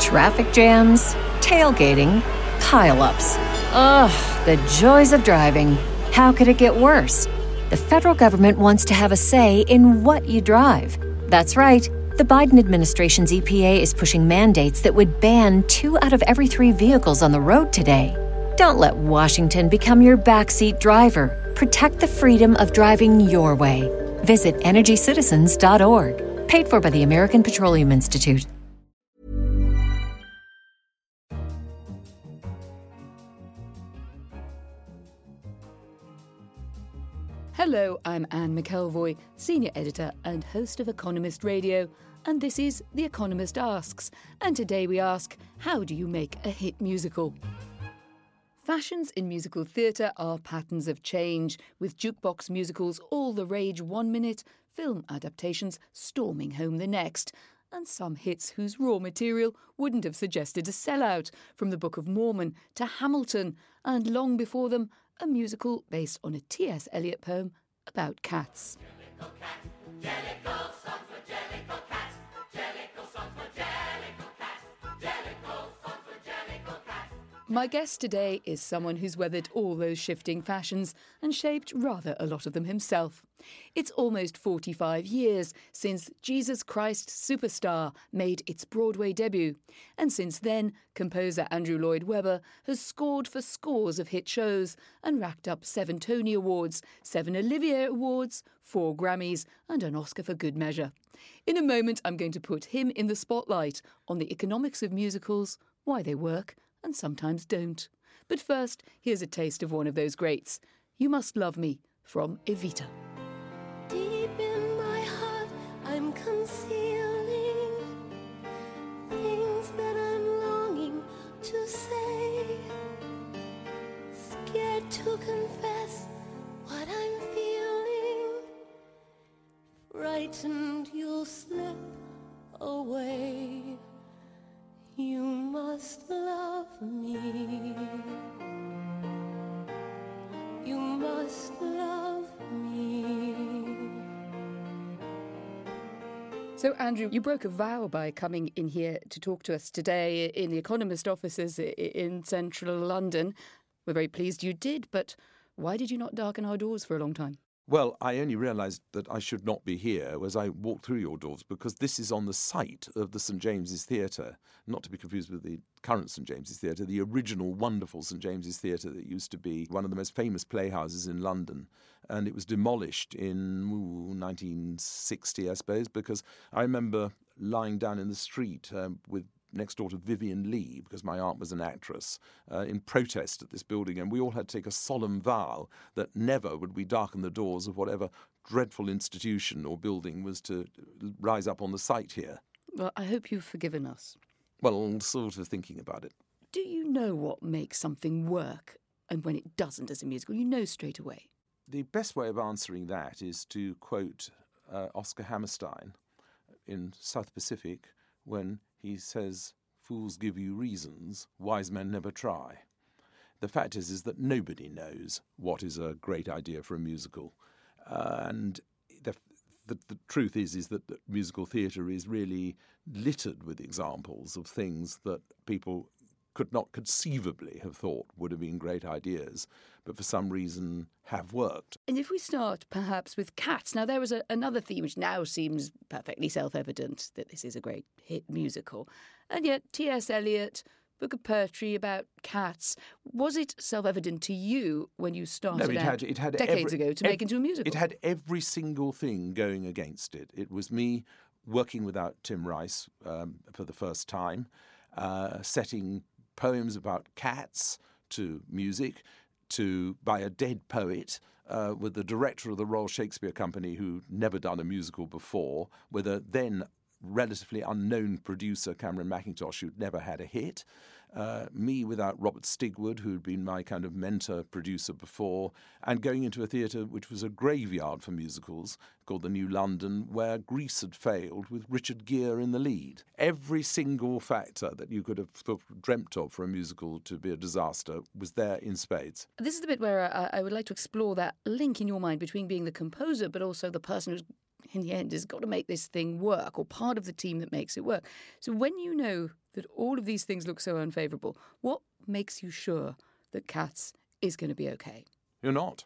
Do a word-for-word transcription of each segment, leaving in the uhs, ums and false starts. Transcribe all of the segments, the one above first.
Traffic jams, tailgating, pile-ups. Ugh, the joys of driving. How could it get worse? The federal government wants to have a say in what you drive. That's right. The Biden administration's E P A is pushing mandates that would ban two out of every three vehicles on the road today. Don't let Washington become your backseat driver. Protect the freedom of driving your way. Visit energy citizens dot org. Paid for by the American Petroleum Institute. Hello, I'm Anne McElvoy, Senior Editor and host of Economist Radio, and this is The Economist Asks, and today we ask, how do you make a hit musical? Fashions in musical theatre are patterns of change, with jukebox musicals all the rage one minute, film adaptations storming home the next, and some hits whose raw material wouldn't have suggested a sellout, from the Book of Mormon to Hamilton, and long before them, a musical based on a T S Eliot poem about cats. Jellicle cat, Jellicle songs for Jellicle cats, Jellicle songs for Jellicle cats, Jellicle songs for Jellicle cats. My guest today is someone who's weathered all those shifting fashions and shaped rather a lot of them himself. It's almost forty-five years since Jesus Christ Superstar made its Broadway debut, and since then, composer Andrew Lloyd Webber has scored for scores of hit shows and racked up seven Tony Awards, seven Olivier Awards, four Grammys, and an Oscar for good measure. In a moment, I'm going to put him in the spotlight on the economics of musicals, why they work, and sometimes don't. But first, here's a taste of one of those greats, You Must Love Me, from Evita. Deep in my heart, I'm concealing things that I'm longing to say. Scared to confess what I'm feeling. Frightened you'll slip away. You must love me. You must love me. So, Andrew, you broke a vow by coming in here to talk to us today in the Economist offices in central London. We're very pleased you did, but why did you not darken our doors for a long time? Well, I only realised that I should not be here as I walked through your doors, because this is on the site of the St James's Theatre, not to be confused with the current St James's Theatre, the original wonderful St James's Theatre that used to be one of the most famous playhouses in London. And it was demolished in ooh, nineteen sixty, I suppose, because I remember lying down in the street um, with next door to Vivian Lee, because my aunt was an actress, uh, in protest at this building, and we all had to take a solemn vow that never would we darken the doors of whatever dreadful institution or building was to rise up on the site here. Well, I hope you've forgiven us. Well, I'm sort of thinking about it. Do you know what makes something work and when it doesn't as a musical? You know straight away. The best way of answering that is to quote uh, Oscar Hammerstein in South Pacific when he says, "Fools give you reasons, wise men never try." The fact is, is that nobody knows what is a great idea for a musical. Uh, and the, the, the truth is, is that, that musical theatre is really littered with examples of things that people could not conceivably have thought would have been great ideas, but for some reason have worked. And if we start perhaps with Cats, now there was a, another theme which now seems perfectly self-evident that this is a great hit musical, and yet T S Eliot, book of poetry about cats. Was it self-evident to you when you started no, it out had, it had decades every, ago to ev- make into a musical? It had every single thing going against it. It was me working without Tim Rice um, for the first time, uh, setting poems about cats to music, to by a dead poet, uh, with the director of the Royal Shakespeare Company who'd never done a musical before, with a then relatively unknown producer, Cameron Mackintosh, who'd never had a hit. Uh, me without Robert Stigwood, who'd been my kind of mentor producer before, and going into a theatre which was a graveyard for musicals called the New London, where Grease had failed with Richard Gere in the lead. Every single factor that you could have sort of dreamt of for a musical to be a disaster was there in spades. This is the bit where I, I would like to explore that link in your mind between being the composer but also the person who's in the end has got to make this thing work, or part of the team that makes it work. So when you know that all of these things look so unfavourable, what makes you sure that Cats is going to be okay? You're not.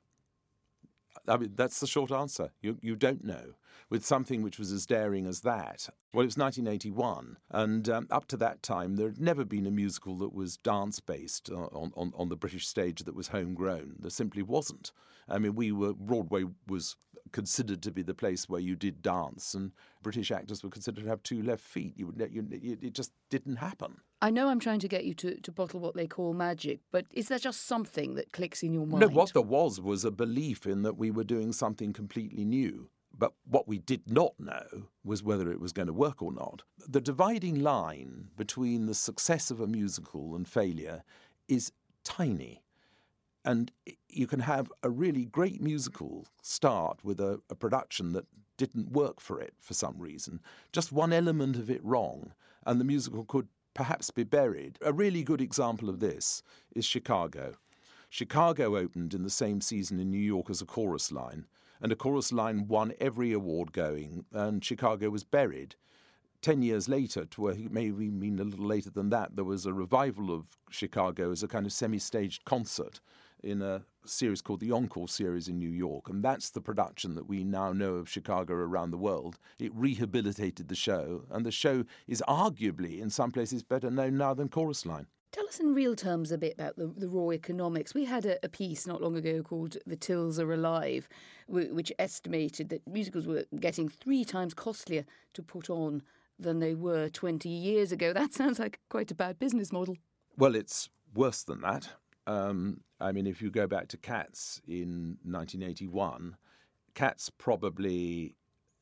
I mean, that's the short answer. You you don't know. With something which was as daring as that. Well, it was nineteen eighty-one, and um, up to that time, there had never been a musical that was dance-based on, on, on the British stage that was homegrown. There simply wasn't. I mean, we were Broadway was considered to be the place where you did dance, and British actors were considered to have two left feet. You would, you, it just didn't happen. I know I'm trying to get you to, to bottle what they call magic, but is there just something that clicks in your mind? No, what there was was a belief in that we were doing something completely new. But what we did not know was whether it was going to work or not. The dividing line between the success of a musical and failure is tiny. And you can have a really great musical start with a, a production that didn't work for it for some reason. Just one element of it wrong, and the musical could perhaps be buried. A really good example of this is Chicago. Chicago opened in the same season in New York as A Chorus Line, and A Chorus Line won every award going, and Chicago was buried. Ten years later, to where maybe mean a little later than that, there was a revival of Chicago as a kind of semi-staged concert in a series called the Encore Series in New York, and that's the production that we now know of Chicago around the world. It rehabilitated the show, and the show is arguably, in some places, better known now than Chorus Line. Tell us in real terms a bit about the, the raw economics. We had a, a piece not long ago called The Tills Are Alive, w- which estimated that musicals were getting three times costlier to put on than they were twenty years ago. That sounds like quite a bad business model. Well, it's worse than that. Um, I mean, if you go back to Cats in nineteen eighty-one, Cats probably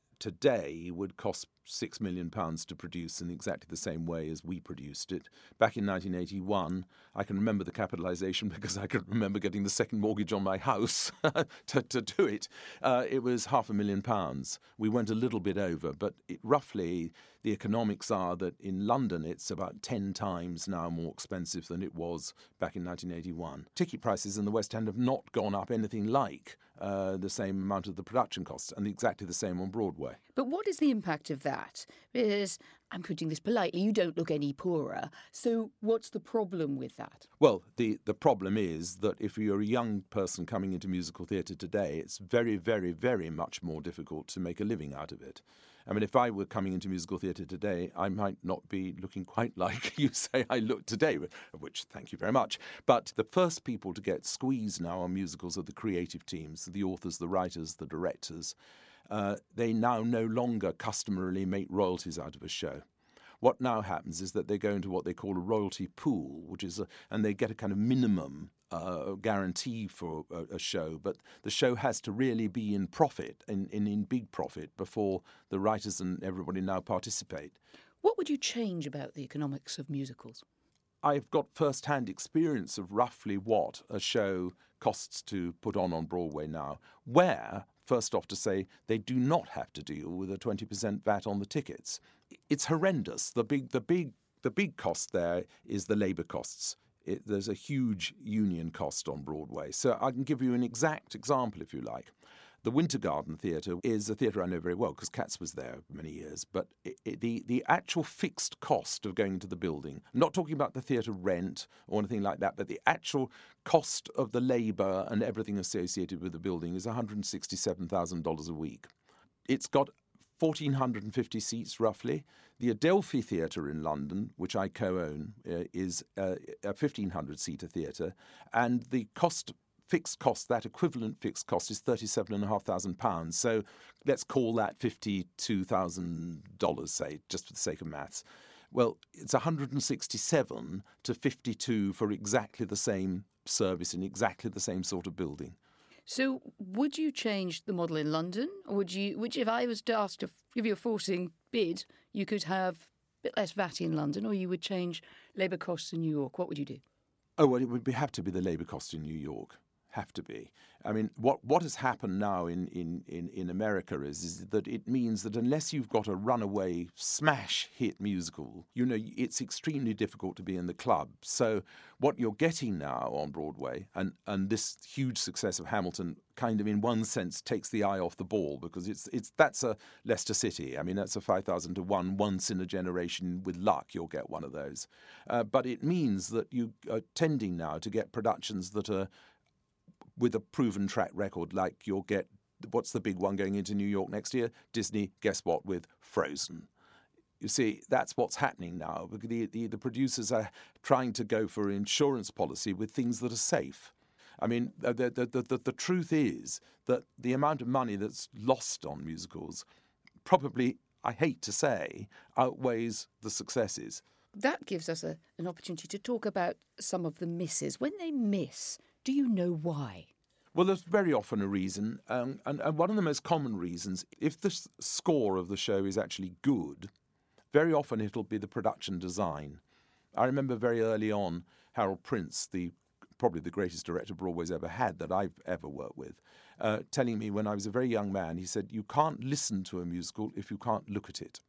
today would cost six million pounds to produce in exactly the same way as we produced it. Back in nineteen eighty-one, I can remember the capitalisation because I can remember getting the second mortgage on my house to, to do it. Uh, it was half a million pounds. We went a little bit over, but it, roughly the economics are that in London it's about ten times now more expensive than it was back in nineteen eighty-one. Ticket prices in the West End have not gone up anything like uh, the same amount of the production costs, and exactly the same on Broadway. But what is the impact of that? Because, I'm putting this politely, you don't look any poorer. So what's the problem with that? Well, the, the problem is that if you're a young person coming into musical theatre today, it's very, very, very much more difficult to make a living out of it. I mean, if I were coming into musical theatre today, I might not be looking quite like you say I look today, which thank you very much. But the first people to get squeezed now on musicals are the creative teams, the authors, the writers, the directors. Uh, they now no longer customarily make royalties out of a show. What now happens is that they go into what they call a royalty pool, which is, a, and they get a kind of minimum uh, guarantee for a, a show, but the show has to really be in profit, in, in, in big profit, before the writers and everybody now participate. What would you change about the economics of musicals? I've got first-hand experience of roughly what a show costs to put on on Broadway now, where, first off to say, they do not have to deal with a twenty percent V A T on the tickets. It's horrendous. The big, the big, the big cost there is the labour costs. It, there's a huge union cost on Broadway. So I can give you an exact example, if you like. The Winter Garden Theatre is a theatre I know very well because Cats was there for many years. But it, it, the, the actual fixed cost of going to the building, I'm not talking about the theatre rent or anything like that, but the actual cost of the labour and everything associated with the building is one hundred sixty-seven thousand dollars a week. It's got one thousand four hundred fifty seats roughly. The Adelphi Theatre in London, which I co-own, uh, is uh, a fifteen hundred seater theatre, and the cost fixed cost, that equivalent fixed cost, is thirty-seven thousand five hundred pounds. So let's call that fifty-two thousand dollars, say, just for the sake of maths. Well, it's one hundred sixty-seven to fifty-two for exactly the same service in exactly the same sort of building. So would you change the model in London? Or would you, which if I was to ask to give you a forcing bid, you could have a bit less V A T in London, or you would change labour costs in New York? What would you do? Oh, well, it would be, have to be the labour cost in New York. have to be. I mean, what, what has happened now in, in, in, in America is, is that it means that unless you've got a runaway smash hit musical, you know, it's extremely difficult to be in the club. So what you're getting now on Broadway, and, and this huge success of Hamilton kind of in one sense takes the eye off the ball, because it's it's that's a Leicester City. I mean, that's a five thousand to one, once in a generation. With luck, you'll get one of those. Uh, but it means that you are tending now to get productions that are with a proven track record, like you'll get, what's the big one going into New York next year? Disney, guess what, with Frozen. You see, that's what's happening now. The, the, the producers are trying to go for insurance policy with things that are safe. I mean, the, the, the, the, the truth is that the amount of money that's lost on musicals probably, I hate to say, outweighs the successes. That gives us a, an opportunity to talk about some of the misses. When they miss, do you know why? Well, there's very often a reason, um, and, and one of the most common reasons, if the s- score of the show is actually good, very often it'll be the production design. I remember very early on Harold Prince, the probably the greatest director Broadway's ever had that I've ever worked with, uh, telling me when I was a very young man, he said, you can't listen to a musical if you can't look at it.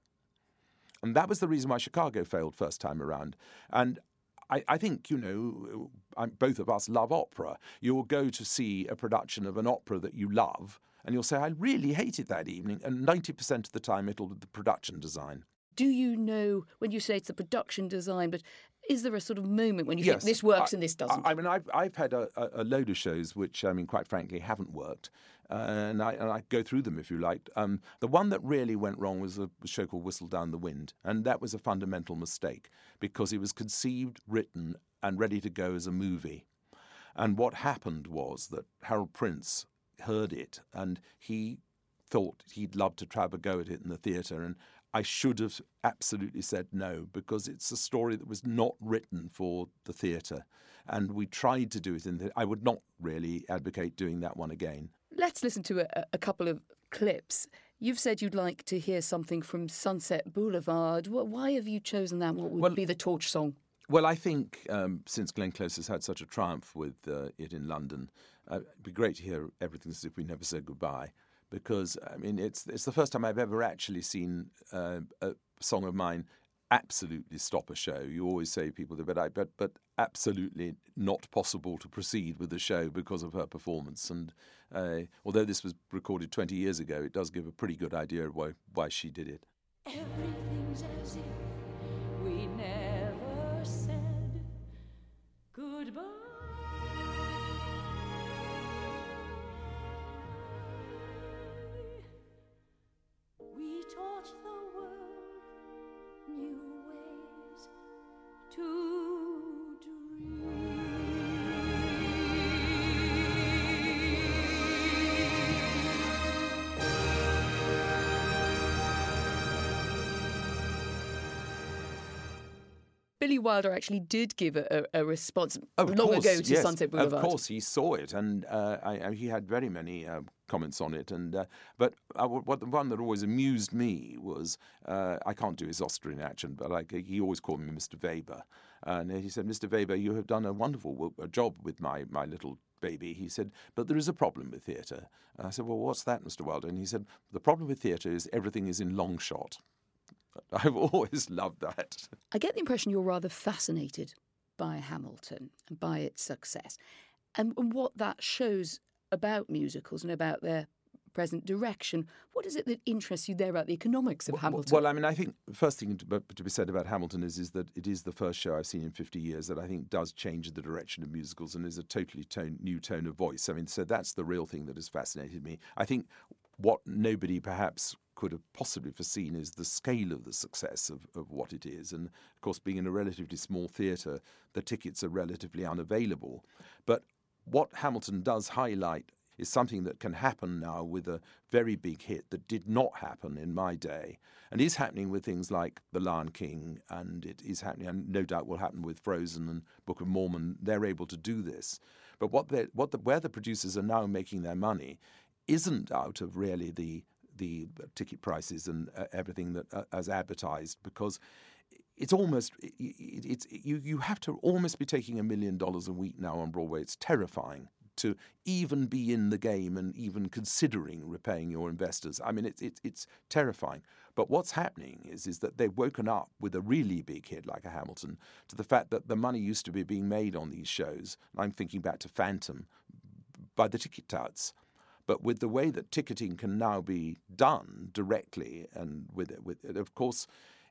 And that was the reason why Chicago failed first time around. And I, I think, you know, I'm, both of us love opera. You'll go to see a production of an opera that you love, and you'll say, I really hated that evening. And ninety percent of the time, it'll be the production design. Do you know, when you say it's the production design, but is there a sort of moment when you Yes, think this works I, and this doesn't? I, I mean, I've, I've had a, a load of shows which, I mean, quite frankly, haven't worked. Uh, and, I, and I go through them if you like. Um, the one that really went wrong was a show called Whistle Down the Wind. And that was a fundamental mistake because it was conceived, written, and ready to go as a movie. And what happened was that Harold Prince heard it and he thought he'd love to try a go at it in the theatre. And I should have absolutely said no, because it's a story that was not written for the theatre. And we tried to do it in the... I would not really advocate doing that one again. Let's listen to a, a couple of clips. You've said you'd like to hear something from Sunset Boulevard. Why have you chosen that? What would Well, be the torch song? Well, I think um, since Glenn Close has had such a triumph with uh, it in London, uh, it'd be great to hear Everything As If We Never Said Goodbye. Because, I mean, it's it's the first time I've ever actually seen uh, a song of mine absolutely stop a show. You always say people do, but, I, but, but absolutely not possible to proceed with the show because of her performance. And uh, although this was recorded twenty years ago, it does give a pretty good idea of why, why she did it. Everything's as if we never said goodbye. We taught the world new ways to dream. Billy Wilder actually did give a, a, a response Of long course, ago to yes, Sunset Boulevard. Of course, he saw it, and uh, I, I, he had very many uh, comments on it. And uh, but uh, what the one that always amused me was uh, I can't do his Austrian accent, but like he always called me Mister Weber, and he said, "Mister Weber, you have done a wonderful wo- job with my my little baby." He said, "But there is a problem with theatre." And I said, "Well, what's that, Mister Wilder?" And he said, "The problem with theatre is everything is in long shot." I've always loved that. I get the impression you're rather fascinated by Hamilton and by its success and, and what that shows about musicals and about their present direction. What is it that interests you there about the economics of Well, Hamilton? Well, I mean, I think the first thing to, to be said about Hamilton is, is that it is the first show I've seen in fifty years that I think does change the direction of musicals and is a totally tone, new tone of voice. I mean, so that's the real thing that has fascinated me. I think what nobody perhaps could have possibly foreseen is the scale of the success of, of what it is. And, of course, being in a relatively small theatre, the tickets are relatively unavailable. But what Hamilton does highlight is something that can happen now with a very big hit that did not happen in my day and is happening with things like The Lion King, and it is happening, and no doubt will happen with Frozen and Book of Mormon. They're able to do this. But what they what the, where the producers are now making their money isn't out of really the the ticket prices and uh, everything that uh, as advertised, because it's almost it, it's you you have to almost be taking a million dollars a week now on Broadway. It's terrifying to even be in the game and even considering repaying your investors. I mean, it's it's, it's terrifying. But what's happening is, is that they've woken up with a really big hit like a Hamilton to the fact that the money used to be being made on these shows. I'm thinking back to Phantom, by the ticket touts. But with the way that ticketing can now be done directly, and with it, with it, of course,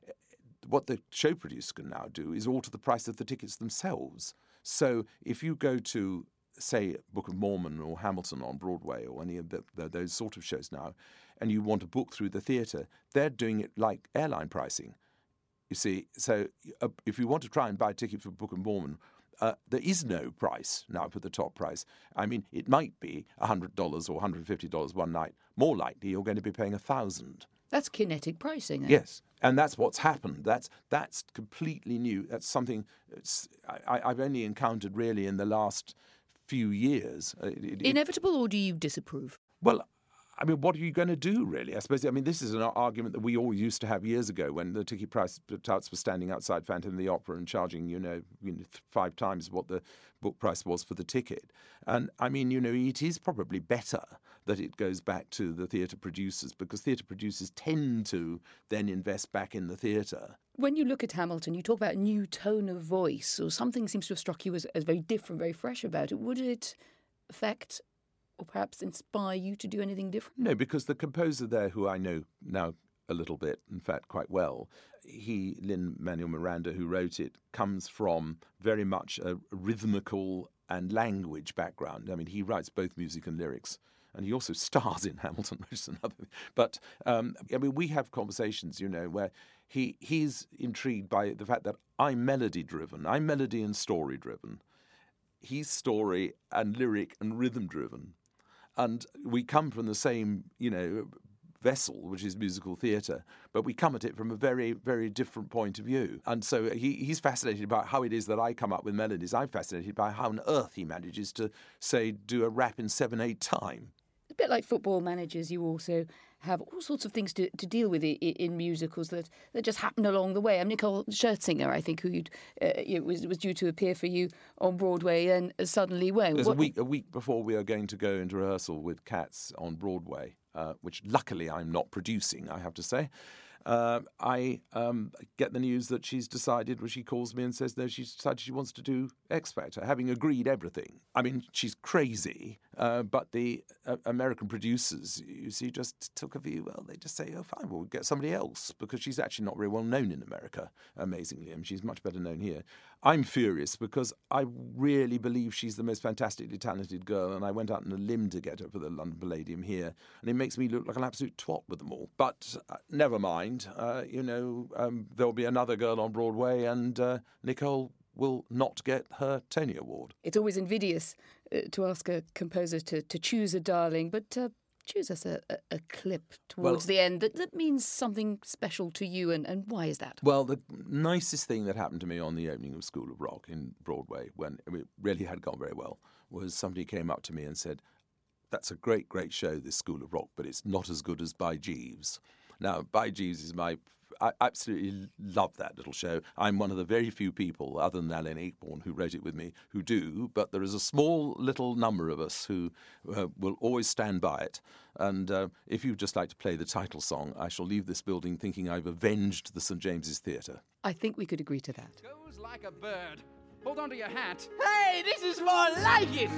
what the show producer can now do is alter the price of the tickets themselves. So if you go to, say, Book of Mormon or Hamilton on Broadway or any of the, the, those sort of shows now, and you want to book through the theatre, they're doing it like airline pricing. You see, so uh, if you want to try and buy a ticket for Book of Mormon, uh, there is no price now for the top price. I mean, it might be one hundred dollars or one hundred fifty dollars one night. More likely, you're going to be paying one thousand dollars. That's kinetic pricing. Eh? Yes, and that's what's happened. That's that's completely new. That's something it's, I, I've only encountered really in the last few years. It, it, Inevitable, or do you disapprove? Well, I mean, what are you going to do, really? I suppose, I mean, this is an argument that we all used to have years ago when the ticket price touts were standing outside Phantom of the Opera and charging, you know, you know, five times what the book price was for the ticket. And, I mean, you know, it is probably better that it goes back to the theatre producers, because theatre producers tend to then invest back in the theatre. When you look at Hamilton, you talk about a new tone of voice, or something seems to have struck you as, as very different, very fresh about it. Would it affect or perhaps inspire you to do anything different? No, because the composer there, who I know now a little bit, in fact, quite well, he, Lin-Manuel Miranda, who wrote it, comes from very much a rhythmical and language background. I mean, he writes both music and lyrics. And he also stars in Hamilton, which is another thing. But, um, I mean, we have conversations, you know, where he he's intrigued by the fact that I'm melody-driven. I'm melody and story-driven. He's story and lyric and rhythm-driven. And we come from the same, you know, vessel, which is musical theatre, but we come at it from a very, very different point of view. And so he, he's fascinated by how it is that I come up with melodies. I'm fascinated by how on earth he manages to, say, do a rap in seven eight time. A bit like football managers, you also have all sorts of things to, to deal with in, in musicals that, that just happen along the way. I'm Nicole Scherzinger, I think, who you'd, uh, it was was due to appear for you on Broadway and suddenly went. There's what... a week a week before we are going to go into rehearsal with Cats on Broadway, uh, which luckily I'm not producing, I have to say. Uh, I um, get the news that she's decided, when she calls me and says, no, she's decided she wants to do X Factor, having agreed everything. I mean, she's crazy, uh, but the uh, American producers, you see, just took a view, well, they just say, oh, fine, we'll get somebody else, because she's actually not very well known in America, amazingly. I mean, she's much better known here. I'm furious because I really believe she's the most fantastically talented girl, and I went out on a limb to get her for the London Palladium here, and it makes me look like an absolute twat with them all. But uh, never mind, uh, you know, um, there'll be another girl on Broadway, and uh, Nicole will not get her Tony Award. It's always invidious uh, to ask a composer to, to choose a darling, but uh, choose us a, a, a clip towards well, the end that, that means something special to you, and, and why is that? Well, the nicest thing that happened to me on the opening of School of Rock in Broadway, when it really had gone very well, was somebody came up to me and said, that's a great, great show, this School of Rock, but it's not as good as By Jeeves. Now, By Jeeves is my... I absolutely love that little show. I'm one of the very few people, other than Alan Ayckbourn, who wrote it with me, who do, but there is a small little number of us who uh, will always stand by it. And uh, if you'd just like to play the title song, I shall leave this building thinking I've avenged the St James's Theatre. I think we could agree to that. Goes like a bird. Hold on to your hat. Hey, this is more like it!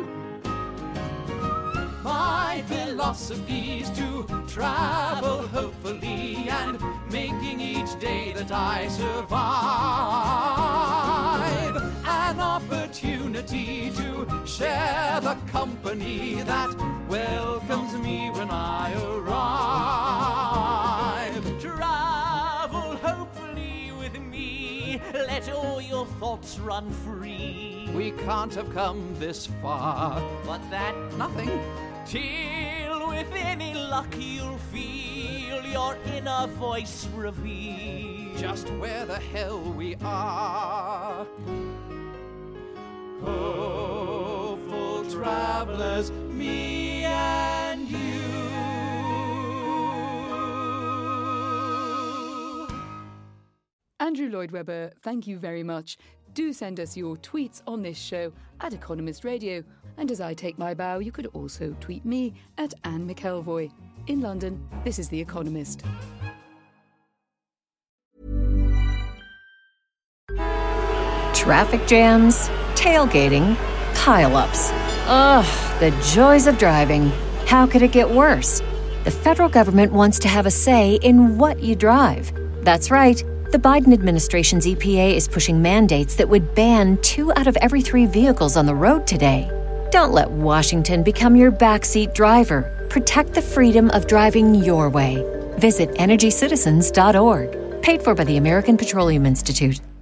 My philosophy's to travel hopefully and making each day that I survive an opportunity to share the company that welcomes me when I arrive. Travel hopefully with me, let all your thoughts run free. We can't have come this far. What's that? Nothing. Till with any luck you'll feel your inner voice reveal Just where the hell we are. Hopeful travelers, me and you. Andrew Lloyd Webber, thank you very much. Do send us your tweets on this show at Economist Radio. And as I take my bow, you could also tweet me at Anne McElvoy. In London, this is The Economist. Traffic jams, tailgating, pile-ups. Ugh, the joys of driving. How could it get worse? The federal government wants to have a say in what you drive. That's right. The Biden administration's E P A is pushing mandates that would ban two out of every three vehicles on the road today. Don't let Washington become your backseat driver. Protect the freedom of driving your way. Visit energy citizens dot org. Paid for by the American Petroleum Institute.